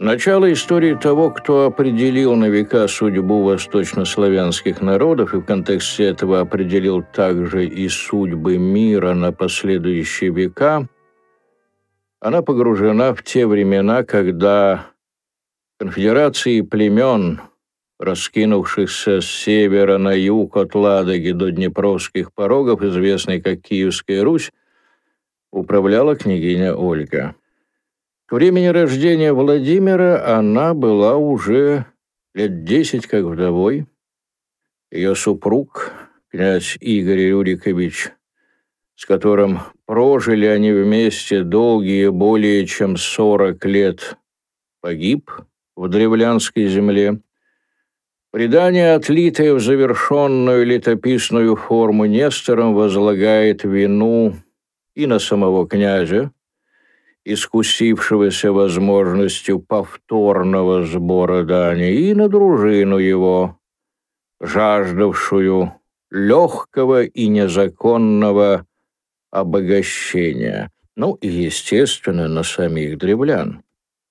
Начало истории того, кто определил на века судьбу восточнославянских народов и в контексте этого определил также и судьбы мира на последующие века, она погружена в те времена, когда конфедерации племен, раскинувшихся с севера на юг от Ладоги до Днепровских порогов, известной как Киевская Русь, управляла княгиня Ольга. К времени рождения Владимира она была уже лет 10 как вдовой. Ее супруг, князь Игорь Рюрикович, с которым прожили они вместе долгие более чем 40 лет, погиб в древлянской земле. Предание, отлитое в завершенную летописную форму Нестором, возлагает вину и на самого князя, искусившегося возможностью повторного сбора дани, и на дружину его, жаждавшую легкого и незаконного обогащения, и, естественно, на самих древлян.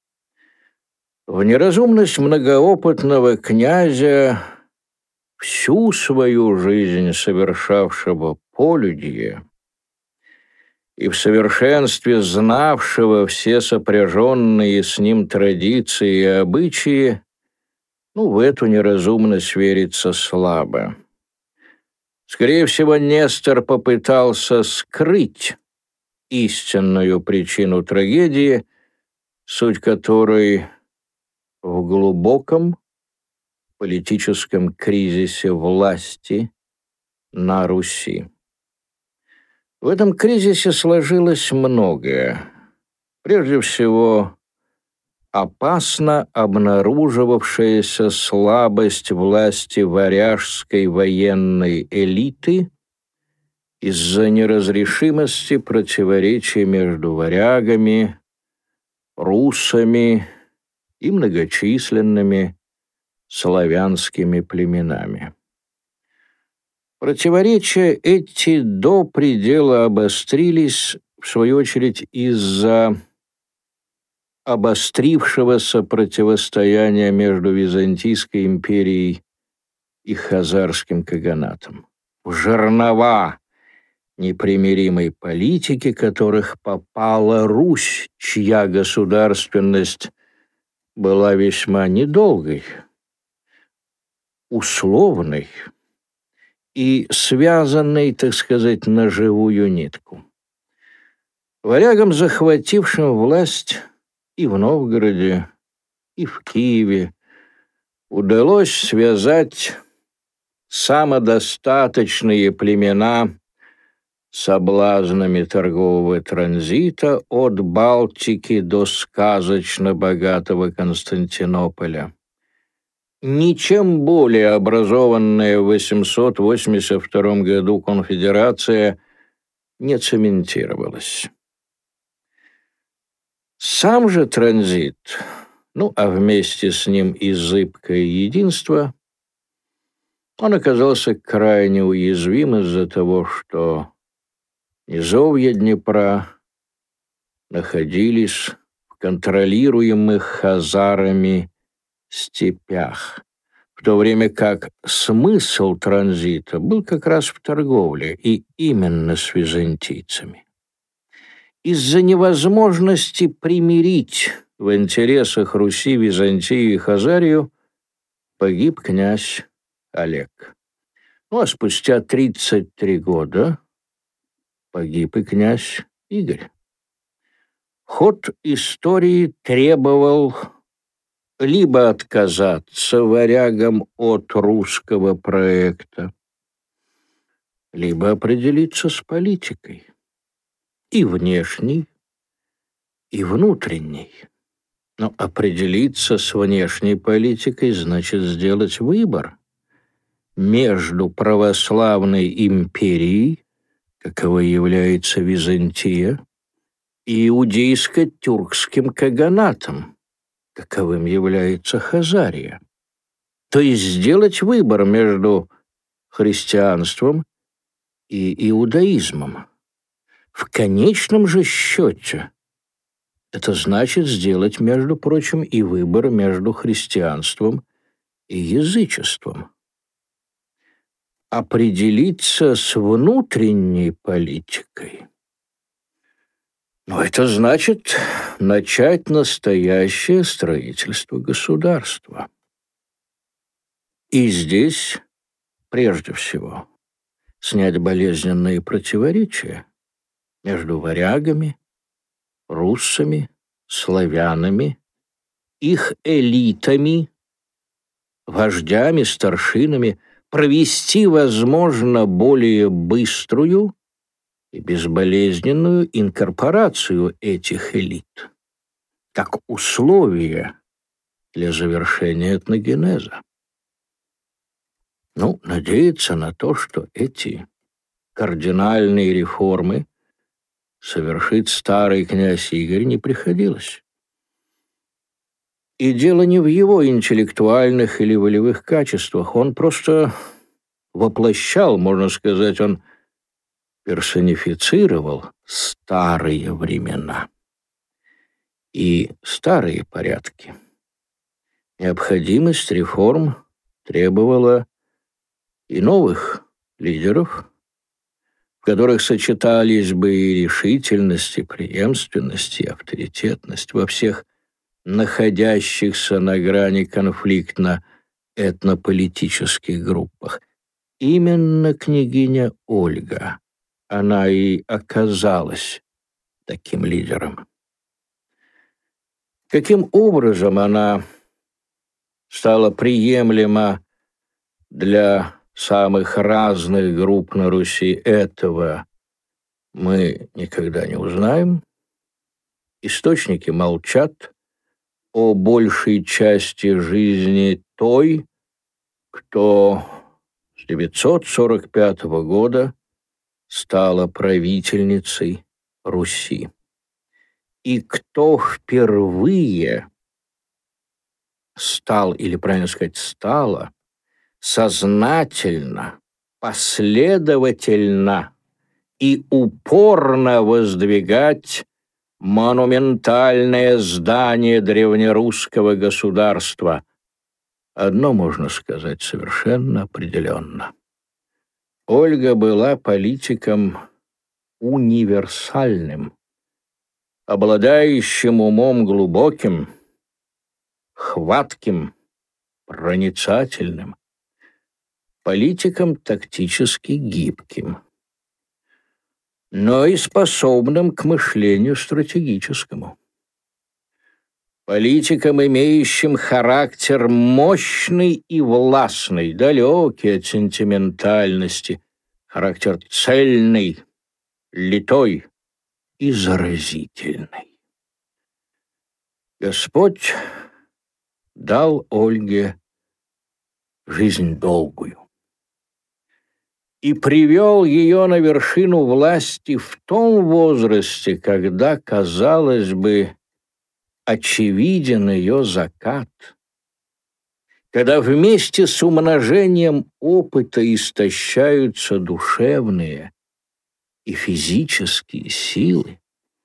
В неразумность многоопытного князя, всю свою жизнь совершавшего полюдье, и в совершенстве знавшего все сопряженные с ним традиции и обычаи, в эту неразумность верится слабо. Скорее всего, Нестор попытался скрыть истинную причину трагедии, суть которой в глубоком политическом кризисе власти на Руси. В этом кризисе сложилось многое. Прежде всего, опасно обнаруживавшаяся слабость власти варяжской военной элиты из-за неразрешимости противоречий между варягами, русами и многочисленными славянскими племенами. Противоречия эти до предела обострились, в свою очередь, из-за обострившегося противостояния между Византийской империей и Хазарским каганатом. В жернова непримиримой политики, которых попала Русь, чья государственность была весьма недолгой, условной и связанной, так сказать, на живую нитку. Варягам, захватившим власть и в Новгороде, и в Киеве, удалось связать самодостаточные племена соблазнами торгового транзита от Балтики до сказочно богатого Константинополя. Ничем более образованная в 882 году конфедерация не цементировалась. Сам же транзит, а вместе с ним и зыбкое единство, он оказался крайне уязвим из-за того, что низовья Днепра находились в контролируемых хазарами степях, в то время как смысл транзита был как раз в торговле, и именно с византийцами. Из-за невозможности примирить в интересах Руси Византию и Хазарию погиб князь Олег. А спустя 33 года погиб и князь Игорь. Ход истории требовал либо отказаться варягам от русского проекта, либо определиться с политикой, и внешней, и внутренней. Но определиться с внешней политикой значит сделать выбор между православной империей, каковой является Византия, и иудейско-тюркским каганатом, каковым является Хазария. То есть сделать выбор между христианством и иудаизмом. В конечном же счете Это значит сделать, между прочим, и выбор между христианством и язычеством. Определиться с внутренней политикой. Но это значит начать настоящее строительство государства. И здесь, прежде всего, снять болезненные противоречия между варягами, руссами, славянами, их элитами, вождями, старшинами, провести, возможно, более быструю и безболезненную инкорпорацию этих элит, как условие для завершения этногенеза. Надеяться на то, что эти кардинальные реформы совершит старый князь Игорь, не приходилось. И дело не в его интеллектуальных или волевых качествах. Он просто воплощал, можно сказать, он персонифицировал старые времена и старые порядки. Необходимость реформ требовала и новых лидеров, в которых сочетались бы и решительность, и преемственность, и авторитетность во всех находящихся на грани конфликтно-этнополитических группах. Именно княгиня Ольга, она и оказалась таким лидером. Каким образом она стала приемлема для самых разных групп на Руси, этого мы никогда не узнаем. Источники молчат о большей части жизни той, кто с 945 года стала правительницей Руси, и кто впервые стал, или правильно сказать, стала, сознательно, последовательно и упорно воздвигать монументальное здание древнерусского государства. Одно можно сказать совершенно определенно. Ольга была политиком универсальным, обладающим умом глубоким, хватким, проницательным, политиком тактически гибким, но и способным к мышлению стратегическому. Политиком, имеющим характер мощный и властный, далекий от сентиментальности, характер цельный, литой и заразительный. Господь дал Ольге жизнь долгую и привел ее на вершину власти в том возрасте, когда, казалось бы, очевиден ее закат, когда вместе с умножением опыта истощаются душевные и физические силы,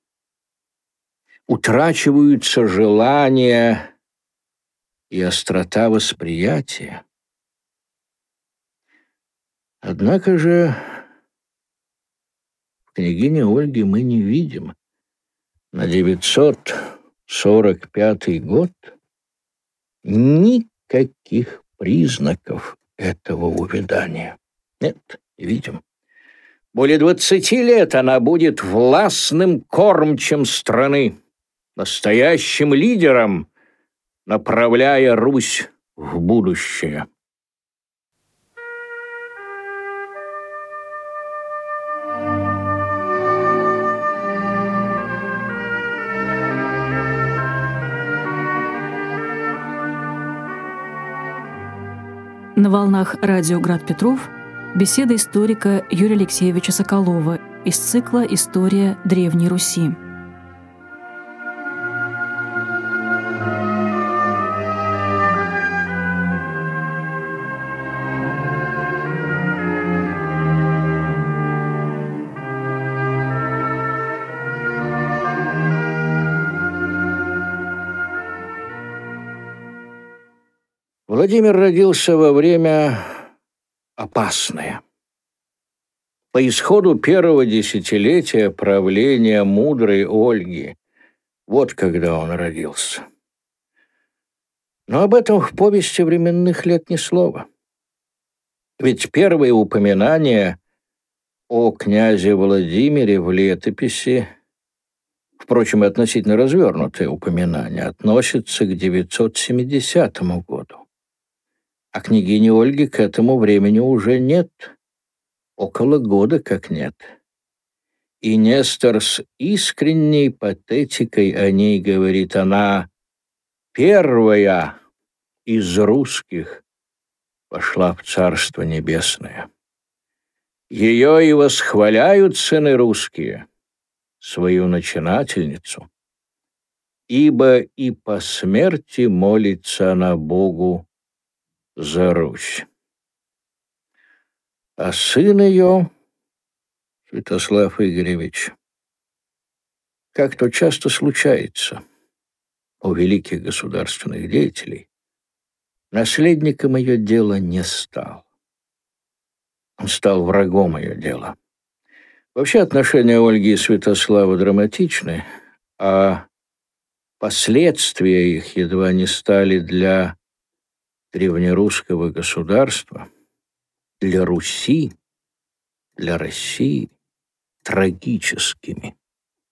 утрачиваются желания и острота восприятия. Однако же в княгине Ольге мы не видим на 945 год никаких признаков этого увядания. Нет, не видим. Более 20 лет она будет властным кормчем страны, настоящим лидером, направляя Русь в будущее. На волнах радио «Град Петров» беседа историка Юрия Алексеевича Соколова из цикла «История Древней Руси». Владимир родился во время опасное. По исходу первого десятилетия правления мудрой Ольги. Вот когда он родился. Но об этом в повести временных лет ни слова. Ведь первые упоминания о князе Владимире в летописи, впрочем, относительно развернутые упоминания, относятся к 970 году. А княгини Ольги к этому времени уже нет. Около года как нет. И Нестор с искренней патетикой о ней говорит: она первая из русских пошла в Царство Небесное. Ее и восхваляют сыны русские, свою начинательницу, ибо и по смерти молится она Богу за Русь. А сын ее, Святослав Игоревич, как то часто случается у великих государственных деятелей, наследником ее дела не стал. Он стал врагом ее дела. Вообще отношения Ольги и Святослава драматичны, а последствия их едва не стали для древнерусского государства, для Руси, для России трагическими.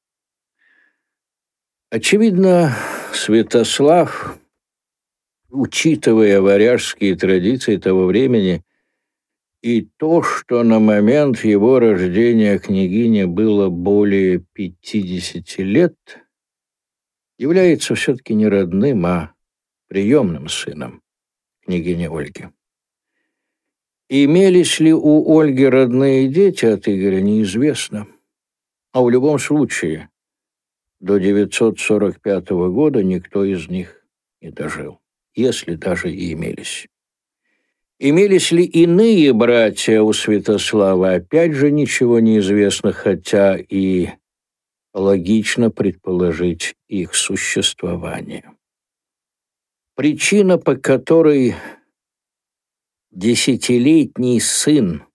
Очевидно, Святослав, учитывая варяжские традиции того времени и то, что на момент его рождения княгине было более 50 лет, является все-таки не родным, а приемным сыном княгини Ольги. Имелись ли у Ольги родные дети от Игоря, неизвестно. А в любом случае, до 945 года никто из них не дожил, если даже и имелись. Имелись ли иные братья у Святослава, опять же ничего не известно, хотя и логично предположить их существование. Причина, по которой десятилетний сын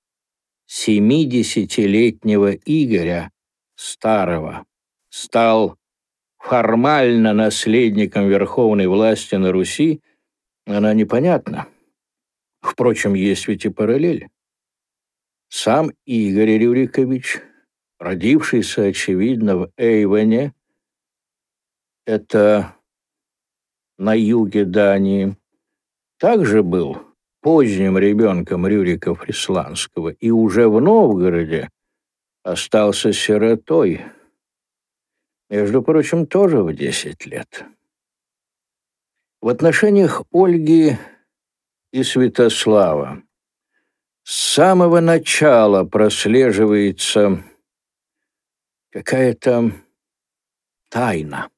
70-летнего Игоря Старого стал формально наследником верховной власти на Руси, она непонятна. Впрочем, есть ведь и параллель. Сам Игорь Рюрикович, родившийся, очевидно, в Эйвене, это на юге Дании, также был поздним ребенком Рюрика Фрисландского и уже в Новгороде остался сиротой, между прочим, тоже в 10 лет. В отношениях Ольги и Святослава с самого начала прослеживается какая-то тайна,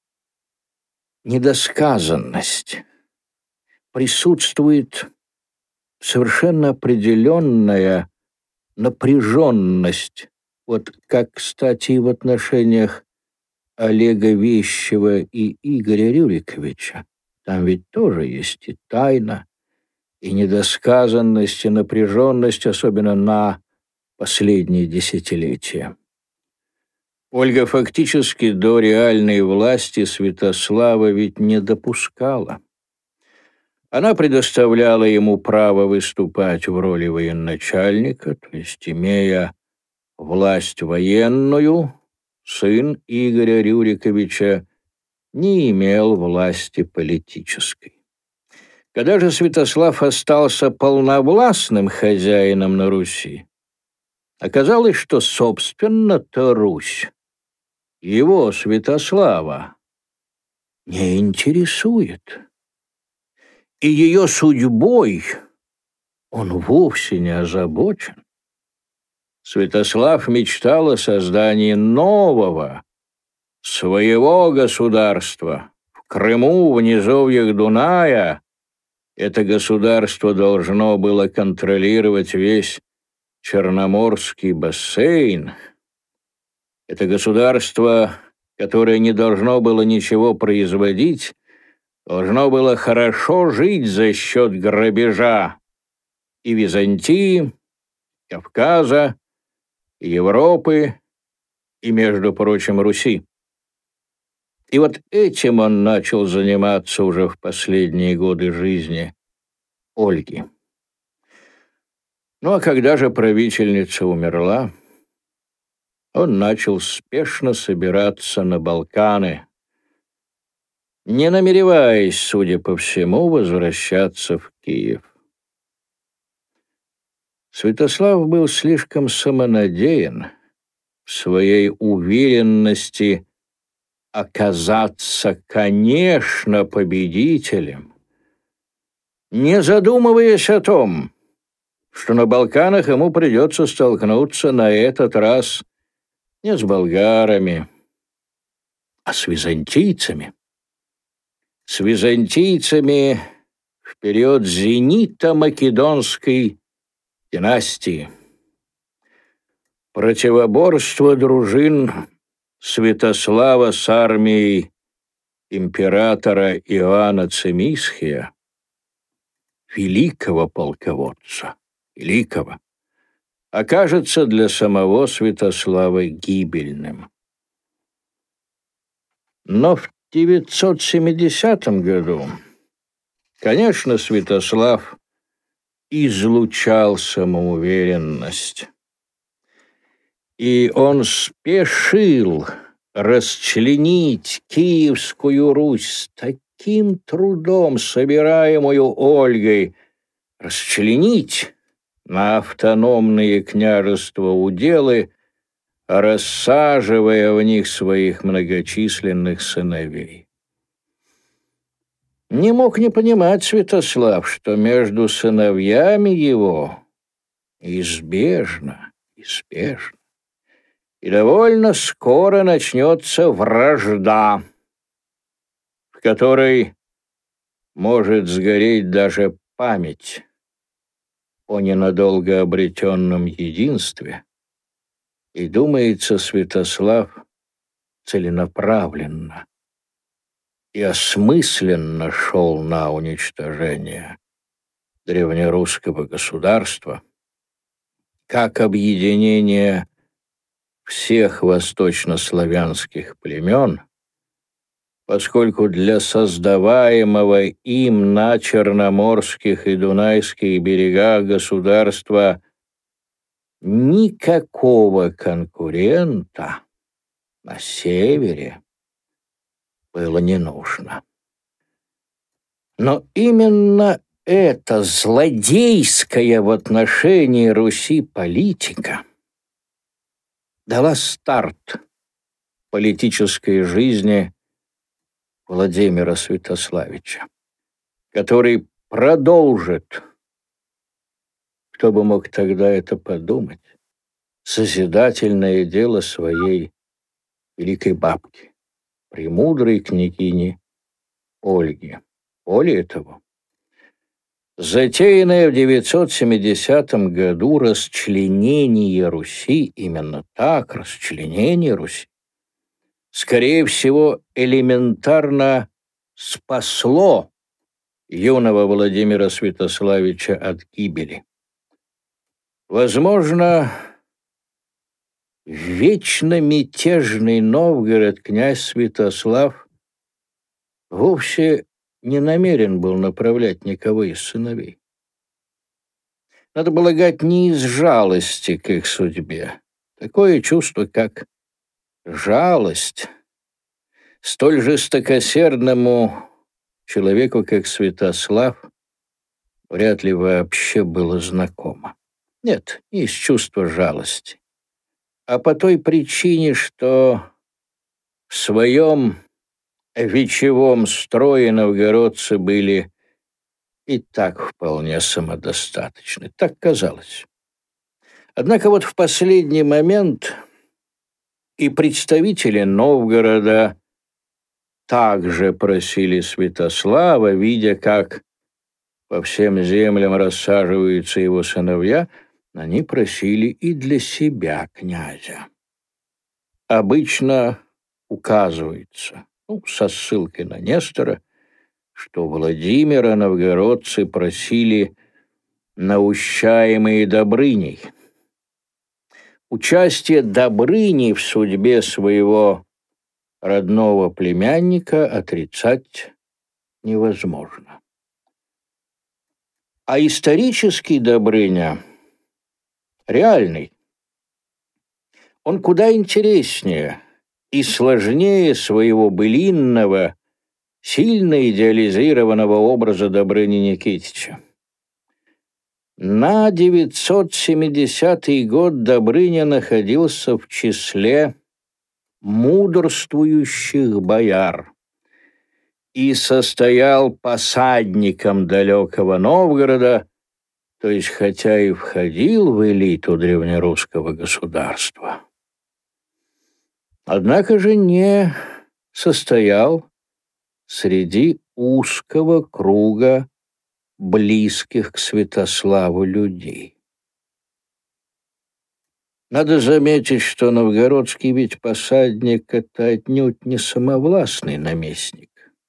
недосказанность. Присутствует совершенно определенная напряженность. Вот как, кстати, и в отношениях Олега Вещева и Игоря Рюриковича. Там ведь тоже есть и тайна, и недосказанность, и напряженность, особенно на последние десятилетия. Ольга фактически до реальной власти Святослава ведь не допускала. Она предоставляла ему право выступать в роли военачальника, то есть, имея власть военную, сын Игоря Рюриковича не имел власти политической. Когда же Святослав остался полновластным хозяином на Руси, оказалось, что, собственно-то, Русь его, Святослава, не интересует. И ее судьбой он вовсе не озабочен. Святослав мечтал о создании нового, своего государства. В Крыму, в низовьях Дуная, это государство должно было контролировать весь Черноморский бассейн. Это государство, которое не должно было ничего производить, должно было хорошо жить за счет грабежа и Византии, Кавказа, и Европы, и, между прочим, Руси. И вот этим он начал заниматься уже в последние годы жизни Ольги. Ну а когда же правительница умерла, он начал спешно собираться на Балканы, не намереваясь, судя по всему, возвращаться в Киев. Святослав был слишком самонадеян в своей уверенности оказаться, конечно, победителем, не задумываясь о том, что на Балканах ему придется столкнуться на этот раз не с болгарами, а с византийцами. С византийцами в период зенита Македонской династии. Противоборство дружин Святослава с армией императора Иоанна Цимисхия, великого полководца, великого, окажется для самого Святослава гибельным. Но в 970 году, конечно, Святослав излучал самоуверенность. И он спешил расчленить Киевскую Русь с таким трудом, собираемую Ольгой, расчленить на автономные княжества-уделы, рассаживая в них своих многочисленных сыновей. Не мог не понимать Святослав, что между сыновьями его неизбежно и довольно скоро начнется вражда, в которой может сгореть даже память о ненадолго обретенном единстве. И, думается, Святослав целенаправленно и осмысленно шел на уничтожение древнерусского государства, как объединение всех восточнославянских племен, поскольку для создаваемого им на Черноморских и Дунайских берегах государства никакого конкурента на севере было не нужно. Но именно эта злодейская в отношении Руси политика дала старт политической жизни Владимира Святославича, который продолжит, кто бы мог тогда это подумать, созидательное дело своей великой бабки, премудрой княгини Ольги. Более того, затеянное в 970 году расчленение Руси, именно так, расчленение Руси, скорее всего, элементарно спасло юного Владимира Святославича от гибели. Возможно, вечно мятежный Новгород князь Святослав вовсе не намерен был направлять никого из сыновей. Надо полагать, не из жалости к их судьбе. Такое чувство, как жалость, столь жестокосердному человеку, как Святослав, вряд ли вообще было знакомо. Нет, не из чувства жалости, а по той причине, что в своем вечевом строе новгородцы были и так вполне самодостаточны. Так казалось. Однако вот в последний момент и представители Новгорода также просили Святослава, видя, как по всем землям рассаживаются его сыновья, они просили и для себя князя. Обычно указывается, со ссылкой на Нестора, что Владимира новгородцы просили наущаемые Добрыней. Участие Добрыни в судьбе своего родного племянника отрицать невозможно. А исторический Добрыня, реальный, он куда интереснее и сложнее своего былинного, сильно идеализированного образа Добрыни Никитича. На 970 год Добрыня находился в числе мудрствующих бояр и состоял посадником далекого Новгорода, то есть хотя и входил в элиту древнерусского государства, однако же не состоял среди узкого круга близких к Святославу людей. Надо заметить, что новгородский ведь посадник — это отнюдь не самовластный наместник.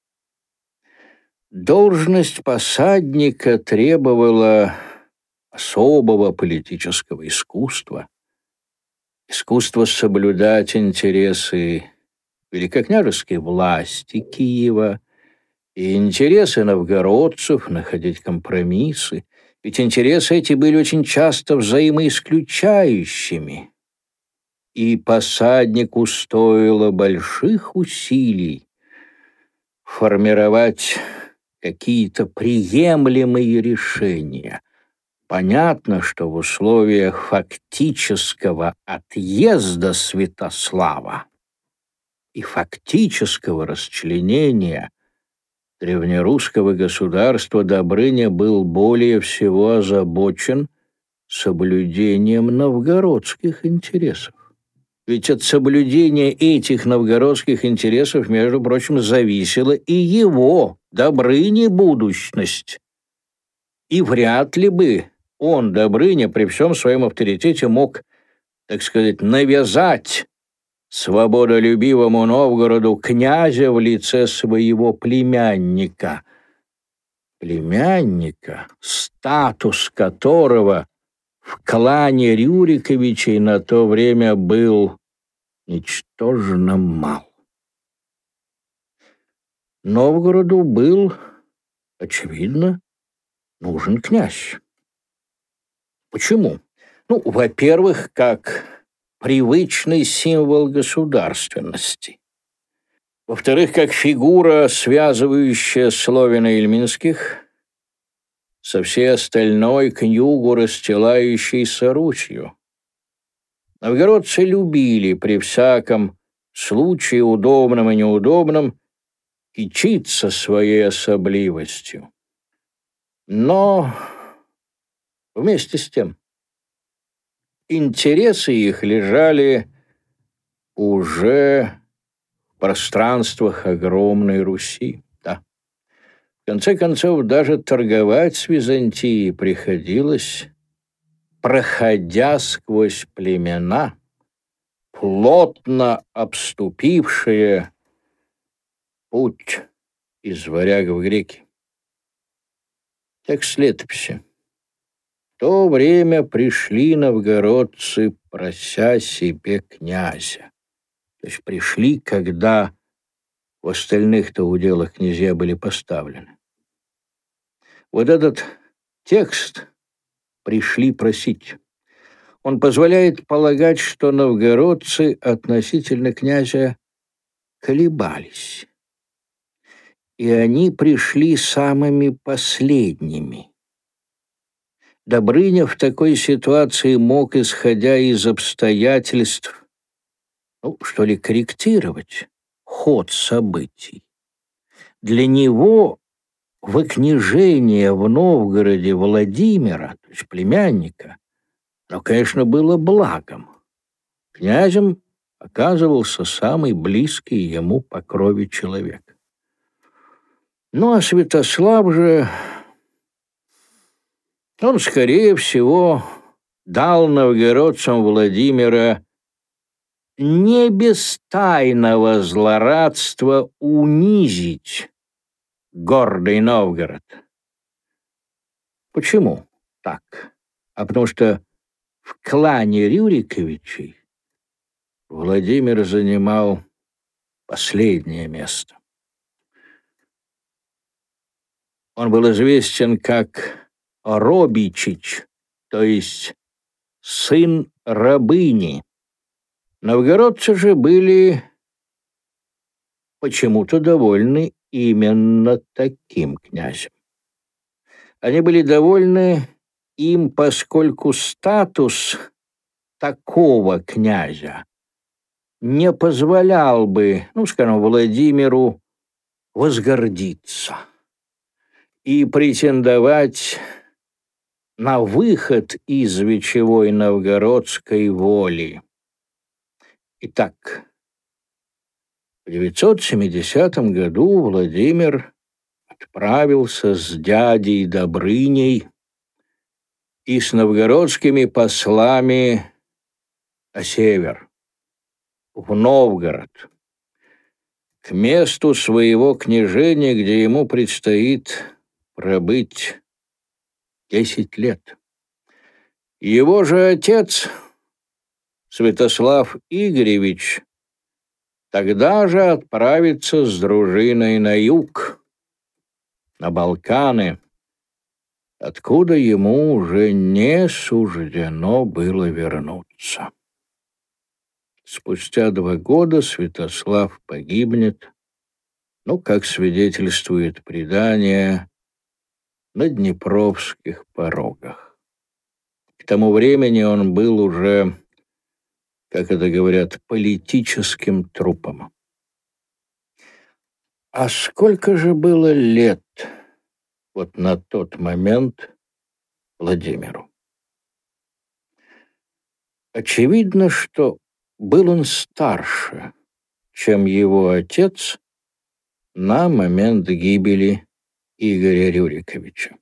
Должность посадника требовала особого политического искусства, искусства соблюдать интересы великокняжеской власти Киева и интересы новгородцев, находить компромиссы. Ведь интересы эти были очень часто взаимоисключающими, и посаднику стоило больших усилий формировать какие-то приемлемые решения. Понятно, что в условиях фактического отъезда Святослава и фактического расчленения древнерусского государства Добрыня был более всего озабочен соблюдением новгородских интересов. Ведь от соблюдения этих новгородских интересов, между прочим, зависела и его, Добрыни, будущность. И вряд ли бы он, Добрыня, при всем своем авторитете мог, так сказать, навязать свободолюбивому Новгороду князя в лице своего племянника. Племянника, статус которого в клане Рюриковичей на то время был ничтожно мал. Новгороду был, очевидно, нужен князь. Почему? Во-первых, как привычный символ государственности. Во-вторых, как фигура, связывающая Славяно-Ильминских со всей остальной к югу расстилающейся Русью. Новгородцы любили при всяком случае, удобном и неудобном, кичиться своей особливостью. Но вместе с тем интересы их лежали уже в пространствах огромной Руси. Да. В конце концов, даже торговать с Византией приходилось, проходя сквозь племена, плотно обступившие путь из варяг в греки. Текст летописи. В то время пришли новгородцы, прося себе князя. То есть пришли, когда в остальных-то уделах князья были поставлены. Вот этот текст «пришли просить», он позволяет полагать, что новгородцы относительно князя колебались. И они пришли самыми последними. Добрыня в такой ситуации мог, исходя из обстоятельств, корректировать ход событий. Для него выкняжение в Новгороде Владимира, то есть племянника, конечно, было благом. Князем оказывался самый близкий ему по крови человек. А Святослав же, он, скорее всего, дал новгородцам Владимира не без тайного злорадства унизить гордый Новгород. Почему так? А потому что в клане Рюриковичей Владимир занимал последнее место. Он был известен как Робичич, то есть сын рабыни. Новгородцы же были почему-то довольны именно таким князем. Они были довольны им, поскольку статус такого князя не позволял бы, скажем, Владимиру возгордиться и претендовать на выход из вечевой новгородской воли. Итак, в 970 году Владимир отправился с дядей Добрыней и с новгородскими послами на север, в Новгород, к месту своего княжения, где ему предстоит пробыть 10 лет. Его же отец, Святослав Игоревич, тогда же отправится с дружиной на юг, на Балканы, откуда ему уже не суждено было вернуться. Спустя 2 года Святослав погибнет, как свидетельствует предание, на Днепровских порогах. К тому времени он был уже, как это говорят, политическим трупом. А сколько же было лет вот на тот момент Владимиру? Очевидно, что был он старше, чем его отец на момент гибели Игоря Рюриковича.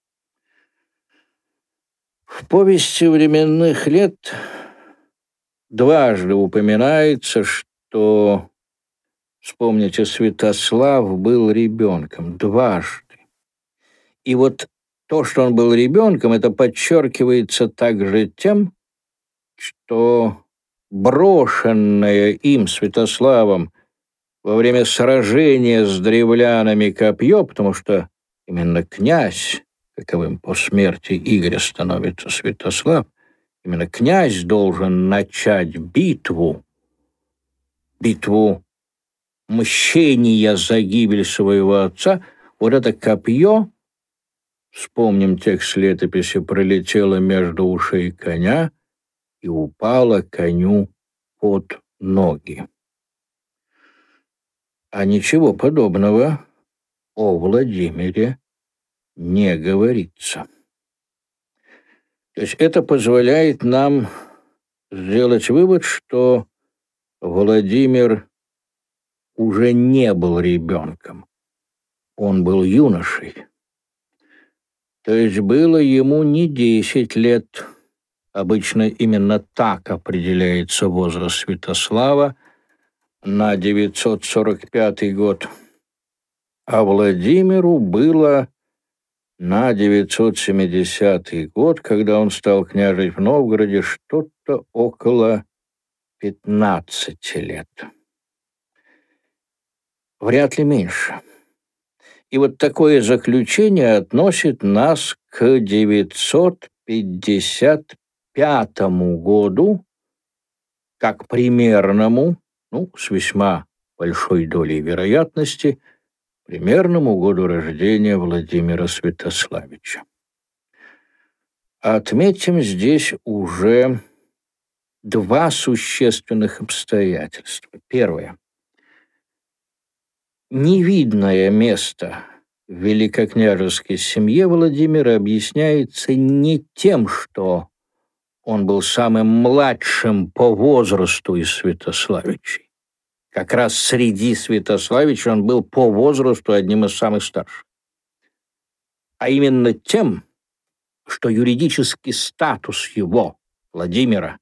В повести временных лет дважды упоминается, что, вспомните, Святослав был ребенком. Дважды. И вот то, что он был ребенком, это подчеркивается также тем, что брошенное им, Святославом, во время сражения с древлянами копье, потому что именно князь, каковым по смерти Игоря становится Святослав, именно князь должен начать битву мщения за гибель своего отца. Вот это копье, вспомним текст летописи, пролетело между ушей коня и упало коню под ноги. А ничего подобного о Владимире не говорится. То есть это позволяет нам сделать вывод, что Владимир уже не был ребенком, он был юношей. То есть было ему не 10 лет, обычно именно так определяется возраст Святослава, на 945 год, а Владимиру было на 970 год, когда он стал княжить в Новгороде, что-то около 15 лет. Вряд ли меньше. И вот такое заключение относит нас к 955 году, как примерному, с весьма большой долей вероятности, примерному году рождения Владимира Святославича. Отметим здесь уже 2 существенных обстоятельства. Первое. Невидное место в великокняжеской семье Владимира объясняется не тем, что он был самым младшим по возрасту из Святославичей. Как раз среди Святославичей он был по возрасту одним из самых старших. А именно тем, что юридический статус его, Владимира,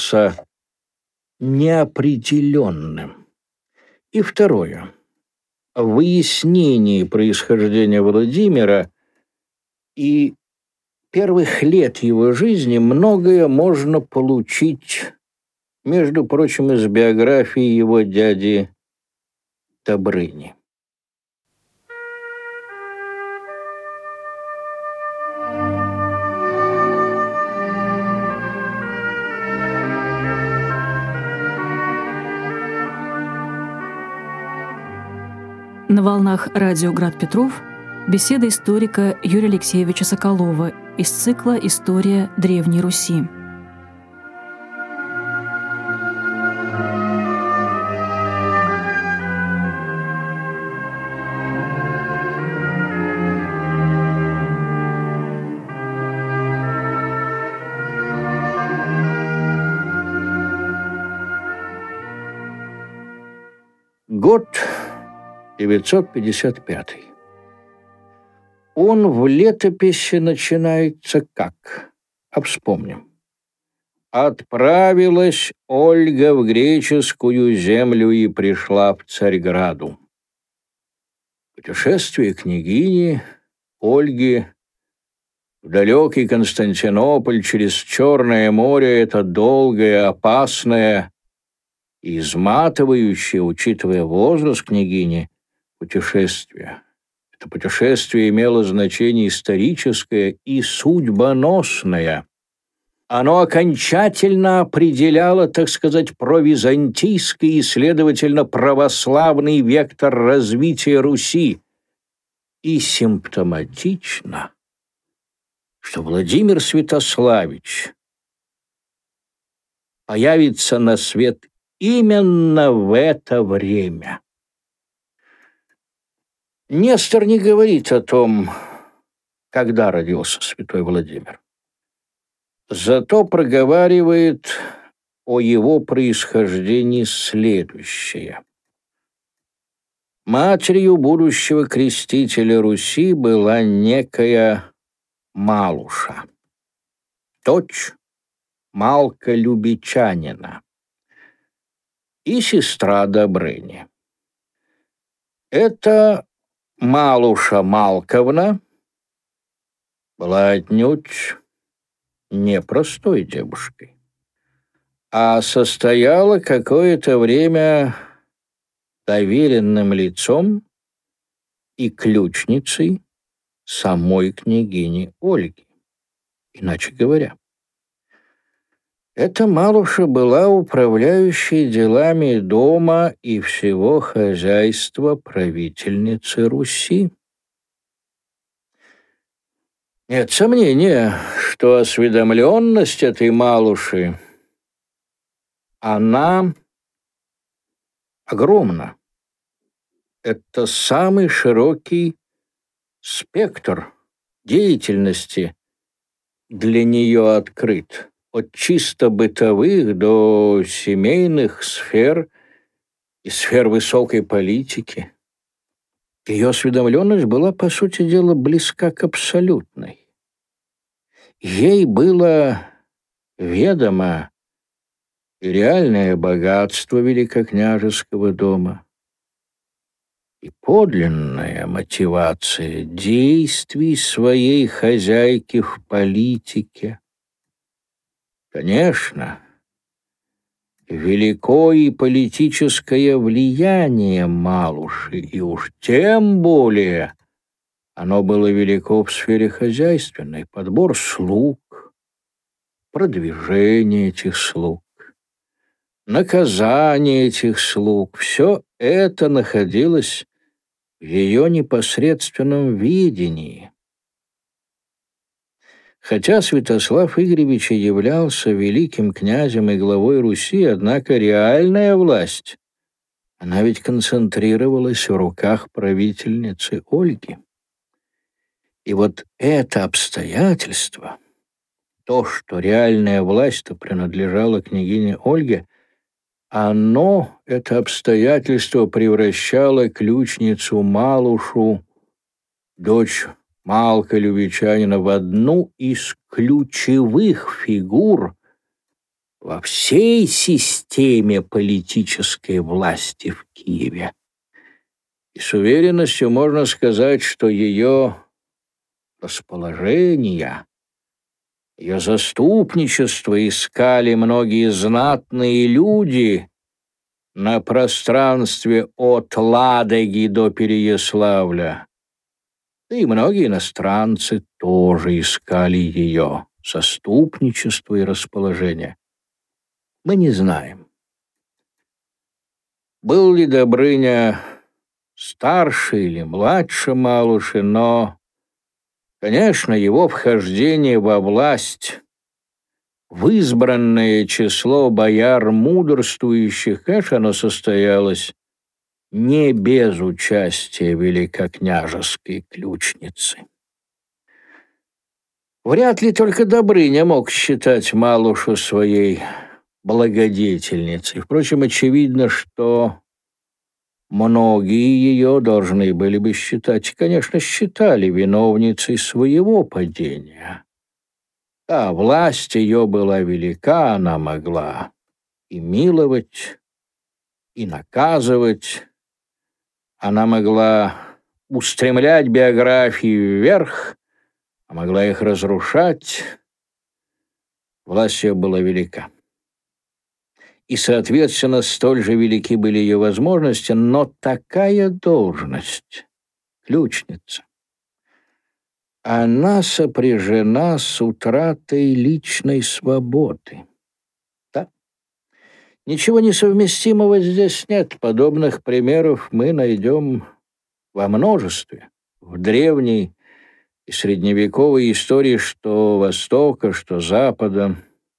оставался неопределенным. И второе. выяснении происхождения Владимира и первых лет его жизни многое можно получить, между прочим, из биографии его дяди Добрыни. На волнах радио «Град Петров» беседа историка Юрия Алексеевича Соколова из цикла «История Древней Руси». Год 955. Он в летописи начинается как? А вспомним. «Отправилась Ольга в греческую землю и пришла в Царьграду». Путешествие княгини Ольги в далекий Константинополь через Черное море – это долгое, опасное и изматывающее, учитывая возраст княгини, путешествие. Это путешествие имело значение историческое и судьбоносное. Оно окончательно определяло, так сказать, провизантийский и, следовательно, православный вектор развития Руси. И симптоматично, что Владимир Святославич появится на свет именно в это время. Нестор не говорит о том, когда родился святой Владимир. Зато проговаривает о его происхождении следующее. Матерью будущего крестителя Руси была некая Малуша, дочь Малка Любичанина и сестра Добрыни. Эта Малуша Малковна была отнюдь непростой девушкой, а состояла какое-то время доверенным лицом и ключницей самой княгини Ольги. Иначе говоря, эта Малуша была управляющей делами дома и всего хозяйства правительницы Руси. Нет сомнения, что осведомленность этой Малуши, она огромна. Это самый широкий спектр деятельности для нее открыт. От чисто бытовых до семейных сфер и сфер высокой политики. Ее осведомленность была, по сути дела, близка к абсолютной. Ей было ведомо и реальное богатство великокняжеского дома, и подлинная мотивация действий своей хозяйки в политике. Конечно, велико и политическое влияние Малуши, и уж тем более оно было велико в сфере хозяйственной, подбор слуг, продвижение этих слуг, наказание этих слуг. Все это находилось в ее непосредственном видении. Хотя Святослав Игоревич и являлся великим князем и главой Руси, однако реальная власть, она ведь концентрировалась в руках правительницы Ольги. И вот это обстоятельство, то, что реальная власть-то принадлежала княгине Ольге, это обстоятельство превращало ключницу Малушу, дочь Малка Любичанина, в одну из ключевых фигур во всей системе политической власти в Киеве. И с уверенностью можно сказать, что ее расположение, ее заступничество искали многие знатные люди на пространстве от Ладоги до Переяславля. Да и многие иностранцы тоже искали ее заступничество и расположение. Мы не знаем, был ли Добрыня старше или младше Малуши, но, конечно, его вхождение во власть, в избранное число бояр мудрствующих, конечно, оно состоялось не без участия великокняжеской ключницы. Вряд ли только Добрыня мог считать Малушу своей благодетельницей. Впрочем, очевидно, что многие ее должны были бы считать, конечно, считали виновницей своего падения. Да, власть ее была велика, она могла и миловать, и наказывать, она могла устремлять биографии вверх, а могла их разрушать. Власть ее была велика. И, соответственно, столь же велики были ее возможности, но такая должность, ключница, она сопряжена с утратой личной свободы. Да? Ничего несовместимого здесь нет. Подобных примеров мы найдем во множестве. В древней и средневековой истории что Востока, что Запада.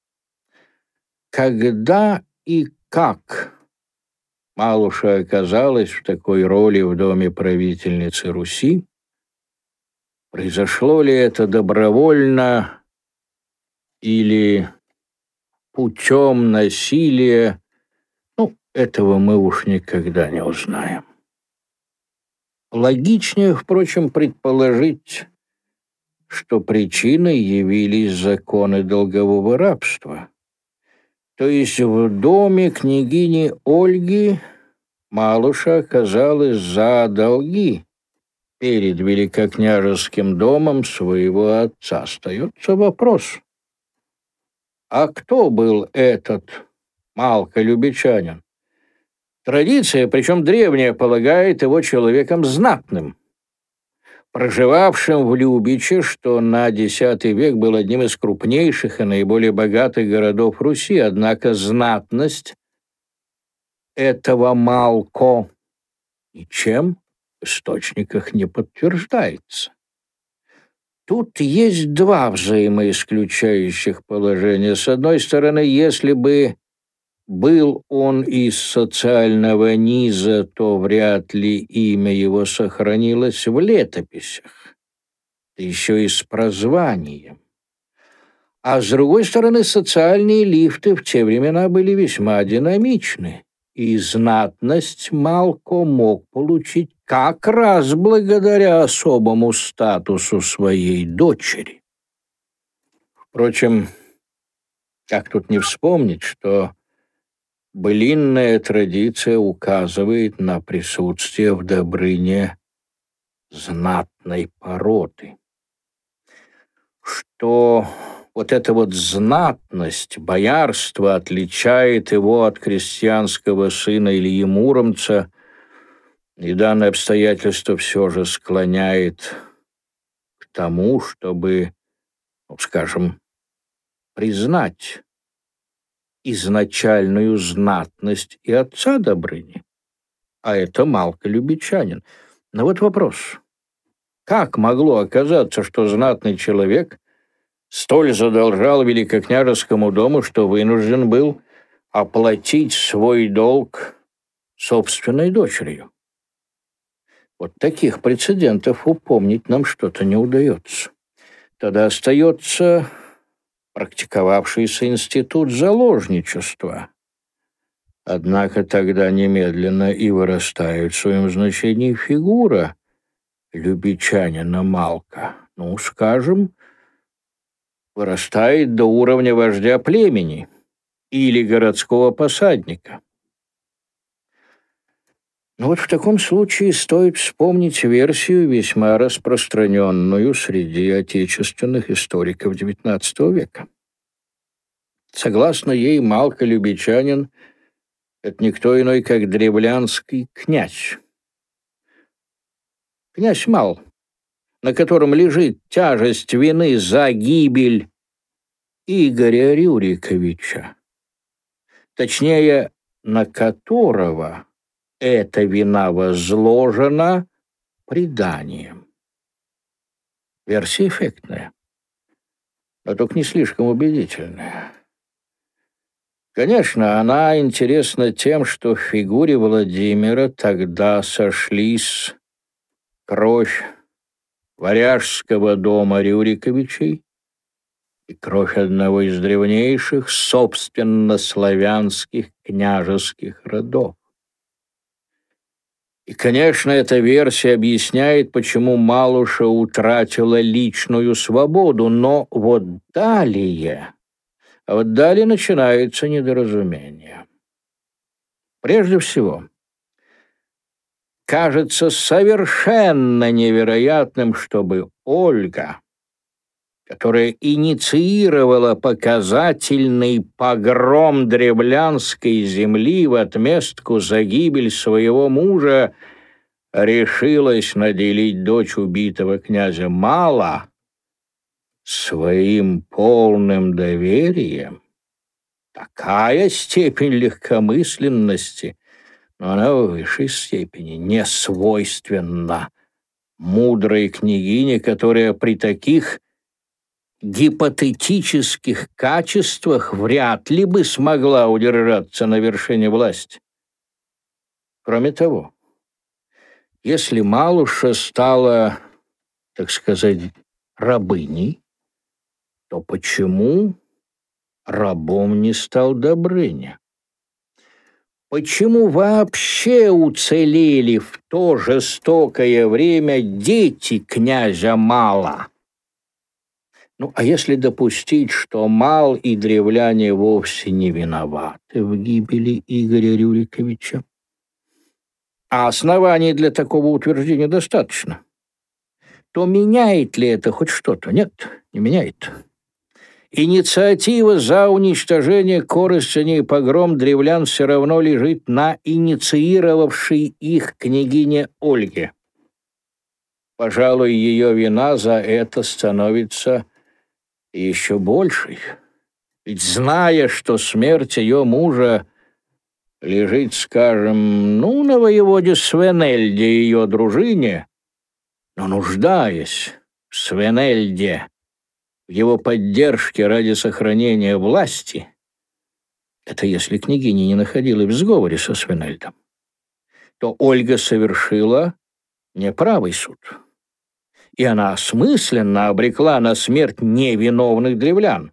Когда и как Малуша оказалась в такой роли в доме правительницы Руси? Произошло ли это добровольно или путем насилия? Этого мы уж никогда не узнаем. Логичнее, впрочем, предположить, что причиной явились законы долгового рабства. То есть в доме княгини Ольги Малуша оказалась за долги перед великокняжеским домом своего отца. Остается вопрос, а кто был этот Малко-Любичанин? Традиция, причем древняя, полагает его человеком знатным, проживавшим в Любиче, что на X век был одним из крупнейших и наиболее богатых городов Руси, однако знатность этого Малко ничем в источниках не подтверждается. Тут есть два взаимоисключающих положения. С одной стороны, если бы был он из социального низа, то вряд ли имя его сохранилось в летописях, да еще и с прозванием. А с другой стороны, социальные лифты в те времена были весьма динамичны, и знатность Малко мог получить как раз благодаря особому статусу своей дочери. Впрочем, как тут не вспомнить, что былинная традиция указывает на присутствие в Добрыне знатной породы, что вот эта вот знатность, боярство отличает его от крестьянского сына Ильи Муромца, и данное обстоятельство все же склоняет к тому, чтобы, скажем, признать изначальную знатность и отца Добрыни, а это Малко-Любичанин. Но вот вопрос, как могло оказаться, что знатный человек столь задолжал великокняжескому дому, что вынужден был оплатить свой долг собственной дочерью? Вот таких прецедентов упомнить нам что-то не удается. Тогда остается практиковавшийся институт заложничества. Однако тогда немедленно и вырастает в своем значении фигура Любичанина Малка. Скажем, вырастает до уровня вождя племени или городского посадника. Но вот в таком случае стоит вспомнить версию, весьма распространенную среди отечественных историков XIX века. Согласно ей, Малко-Любечанин – это никто иной, как древлянский князь. Князь Мал, на котором лежит тяжесть вины за гибель Игоря Рюриковича, точнее, на которого эта вина возложена преданием. Версия эффектная, но только не слишком убедительная. Конечно, она интересна тем, что в фигуре Владимира тогда сошлись кровь варяжского дома Рюриковичей и кровь одного из древнейших, собственно, славянских княжеских родов. И, конечно, эта версия объясняет, почему Малуша утратила личную свободу, но вот далее начинается недоразумение. Прежде всего, кажется совершенно невероятным, чтобы Ольга, которая инициировала показательный погром древлянской земли в отместку за гибель своего мужа, решилась наделить дочь убитого князя Мала своим полным доверием. Такая степень легкомысленности, но она в высшей степени не свойственна мудрой княгине, которая при таких гипотетических качествах вряд ли бы смогла удержаться на вершине власти. Кроме того, если Малуша стала, так сказать, рабыней, то почему рабом не стал Добрыня? Почему вообще уцелели в то жестокое время дети князя Мала? Ну, а если допустить, что Мал и древляне вовсе не виноваты в гибели Игоря Рюриковича? А оснований для такого утверждения достаточно. То меняет ли это хоть что-то? Нет, не меняет. Инициатива за уничтожение корыстени и погром древлян все равно лежит на инициировавшей их княгине Ольге. Пожалуй, ее вина за это становится еще большей. Ведь зная, что смерть ее мужа лежит, скажем, на воеводе Свенельде и ее дружине, но нуждаясь в Свенельде, в его поддержке ради сохранения власти, это если княгиня не находилась в сговоре со Свенельдом, то Ольга совершила неправый суд. И она осмысленно обрекла на смерть невиновных древлян.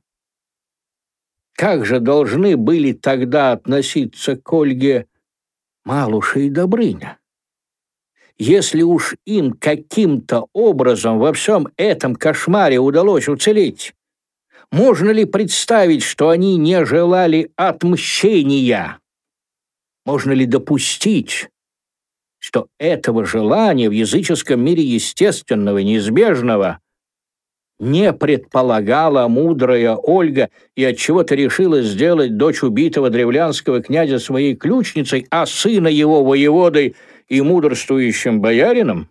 Как же должны были тогда относиться к Ольге Малуша и Добрыня? Если уж им каким-то образом во всем этом кошмаре удалось уцелеть, можно ли представить, что они не желали отмщения? Можно ли допустить, что этого желания в языческом мире естественного, неизбежного не предполагала мудрая Ольга и отчего-то решила сделать дочь убитого древлянского князя своей ключницей, а сына его воеводой и мудрствующим боярином?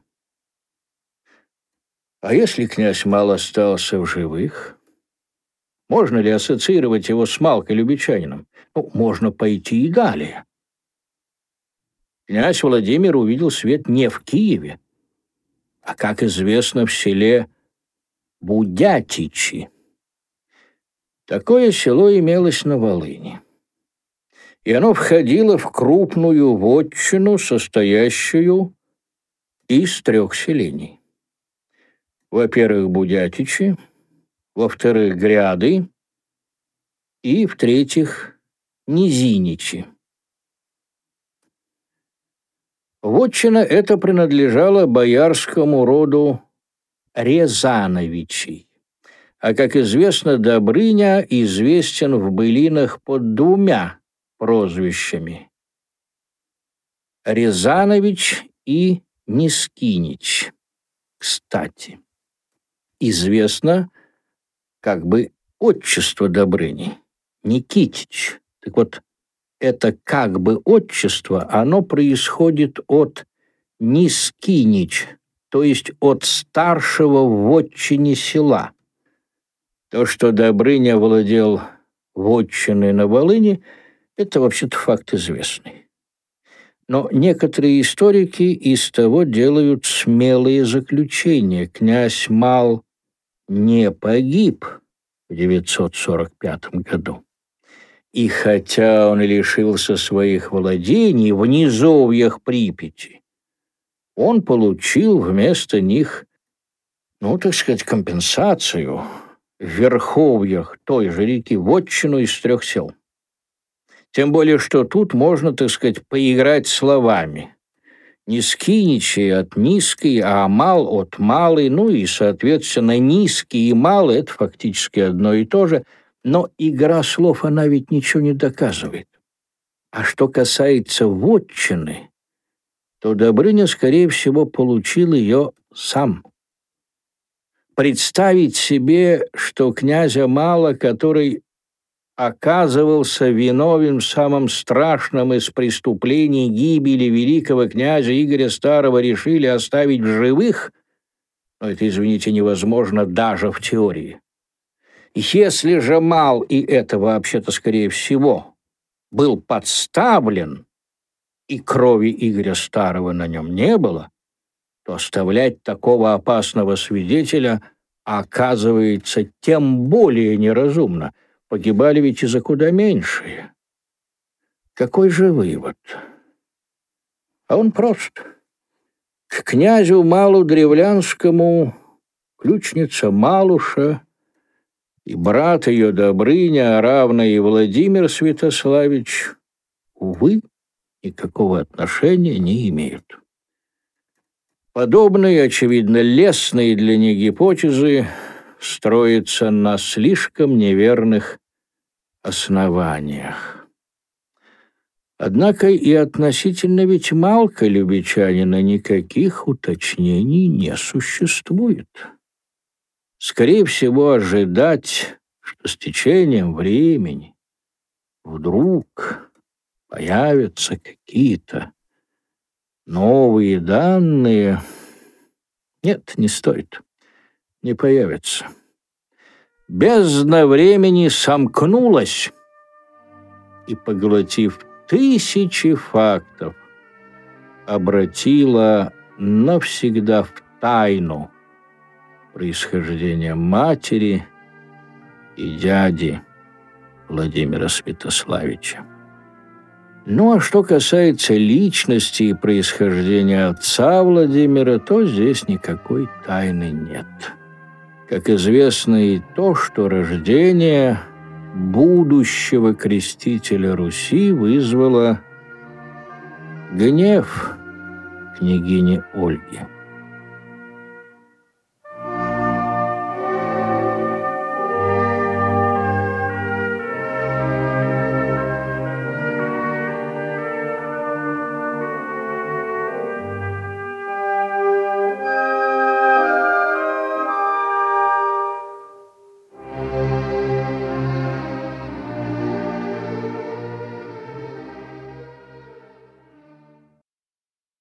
А если князь Мал остался в живых, можно ли ассоциировать его с Малко-Любечанином? Можно пойти и далее. Князь Владимир увидел свет не в Киеве, а, как известно, в селе Будятичи. Такое село имелось на Волыни, и оно входило в крупную вотчину, состоящую из 3 селений. Во-первых, Будятичи, во-вторых, Гряды и, в-третьих, Низиничи. Вотчина эта принадлежала боярскому роду Рязановичей, а, как известно, Добрыня известен в былинах под 2 прозвищами Рязанович и Нискинич. Кстати, известно как бы отчество Добрыни – Никитич. Так вот, это как бы отчество, оно происходит от Нискинич, то есть от старшего в вотчине села. То, что Добрыня владел вотчиной на Волыни, это вообще-то факт известный. Но некоторые историки из того делают смелые заключения. Князь Мал не погиб в 945 году. И хотя он лишился своих владений в низовьях Припяти, он получил вместо них, так сказать, компенсацию в верховьях той же реки, вотчину из 3 сел. Тем более, что тут можно, так сказать, поиграть словами. Нискиничи от низкой, а мал от малой, и, соответственно, низкий и малый – это фактически одно и то же, но игра слов, она ведь ничего не доказывает. А что касается вотчины, то Добрыня, скорее всего, получил ее сам. Представить себе, что князя Мала, который оказывался виновен в самом страшном из преступлений гибели великого князя Игоря Старого, решили оставить в живых, это, извините, невозможно даже в теории. Если же Мал, и это вообще-то, скорее всего, был подставлен, и крови Игоря Старого на нем не было, то оставлять такого опасного свидетеля оказывается тем более неразумно. Погибали ведь и за куда меньшие. Какой же вывод? А он прост. К князю Малу Древлянскому ключница Малуша и брат ее Добрыня, а равно и Владимир Святославич, увы, никакого отношения не имеют. Подобные, очевидно, лестные для них гипотезы строятся на слишком неверных основаниях. Однако и относительно ведь Малка Любичанина никаких уточнений не существует. Скорее всего, ожидать, что с течением времени вдруг появятся какие-то новые данные, нет, не стоит. Не появится. Бездна времени сомкнулась и, поглотив тысячи фактов, обратила навсегда в тайну происхождения матери и дяди Владимира Святославича. А что касается личности и происхождения отца Владимира, то здесь никакой тайны нет. Как известно и то, что рождение будущего крестителя Руси вызвало гнев княгини Ольги.